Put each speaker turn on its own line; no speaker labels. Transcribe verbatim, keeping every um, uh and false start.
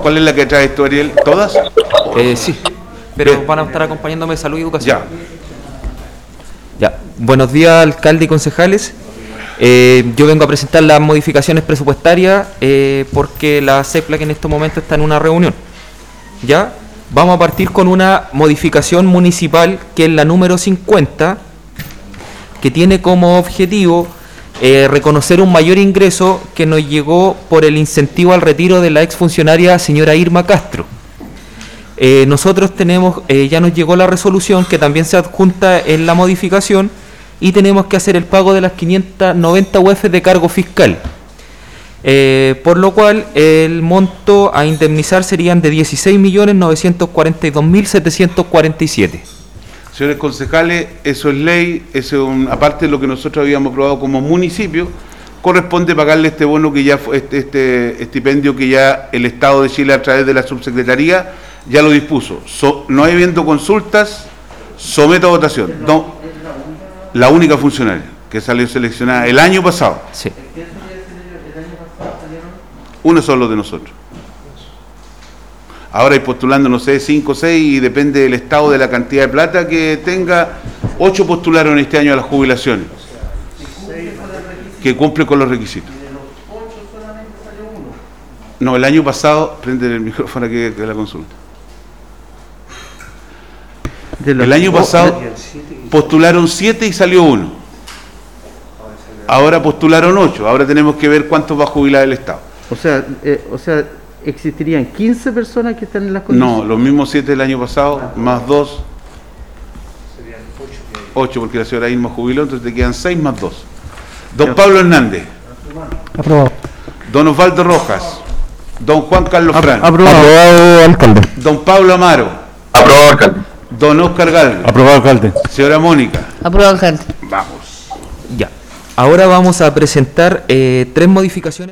¿Cuál es la que trae esto, Ariel? ¿Todas?
Eh, sí, pero
Bien.
van a estar acompañándome de Salud y Educación.
Ya.
Ya. Buenos días, alcalde y concejales. Eh, yo vengo a presentar las modificaciones presupuestarias eh, porque la CEPLAC en este momento está en una reunión. Ya. Vamos a partir con una modificación municipal que es la número cincuenta, que tiene como objetivo eh, reconocer un mayor ingreso que nos llegó por el incentivo al retiro de la exfuncionaria señora Irma Castro. Eh, nosotros tenemos, eh, ya nos llegó la resolución que también se adjunta en la modificación y tenemos que hacer el pago de las quinientas noventa U F de cargo fiscal. Eh, por lo cual el monto a indemnizar serían de dieciséis millones novecientos cuarenta y dos mil setecientos cuarenta y siete.
Señores concejales, eso es ley, eso es un, aparte de lo que nosotros habíamos aprobado como municipio, corresponde pagarle este bono que ya fue, este, este estipendio que ya el Estado de Chile a través de la subsecretaría ya lo dispuso. So, no habiendo consultas, someto a votación. No, la única funcionaria que salió seleccionada el año pasado.
Sí.
Uno solo de nosotros. Ahora hay postulando, no sé, cinco o seis, y depende del Estado de la cantidad de plata que tenga. Ocho postularon este año a las jubilaciones, que cumple con los requisitos. No, el año pasado, prende el micrófono aquí de la consulta. El año pasado postularon siete y salió uno. Ahora postularon ocho. Ahora tenemos que ver cuántos va a jubilar el Estado.
O sea, eh, o sea, existirían quince personas que están en las condiciones.
No, los mismos siete del año pasado, más dos. Ocho, porque la señora Irma jubiló, entonces te quedan seis más dos. Don Pablo Hernández.
Aprobado.
Don Osvaldo Rojas. Don Juan Carlos Fran.
Aprobado. Aprobado, alcalde.
Don Pablo Amaro.
Aprobado, alcalde.
Don Oscar Galvez.
Aprobado, alcalde.
Señora Mónica.
Aprobado, alcalde.
Vamos.
Ya. Ahora vamos a presentar eh, tres modificaciones.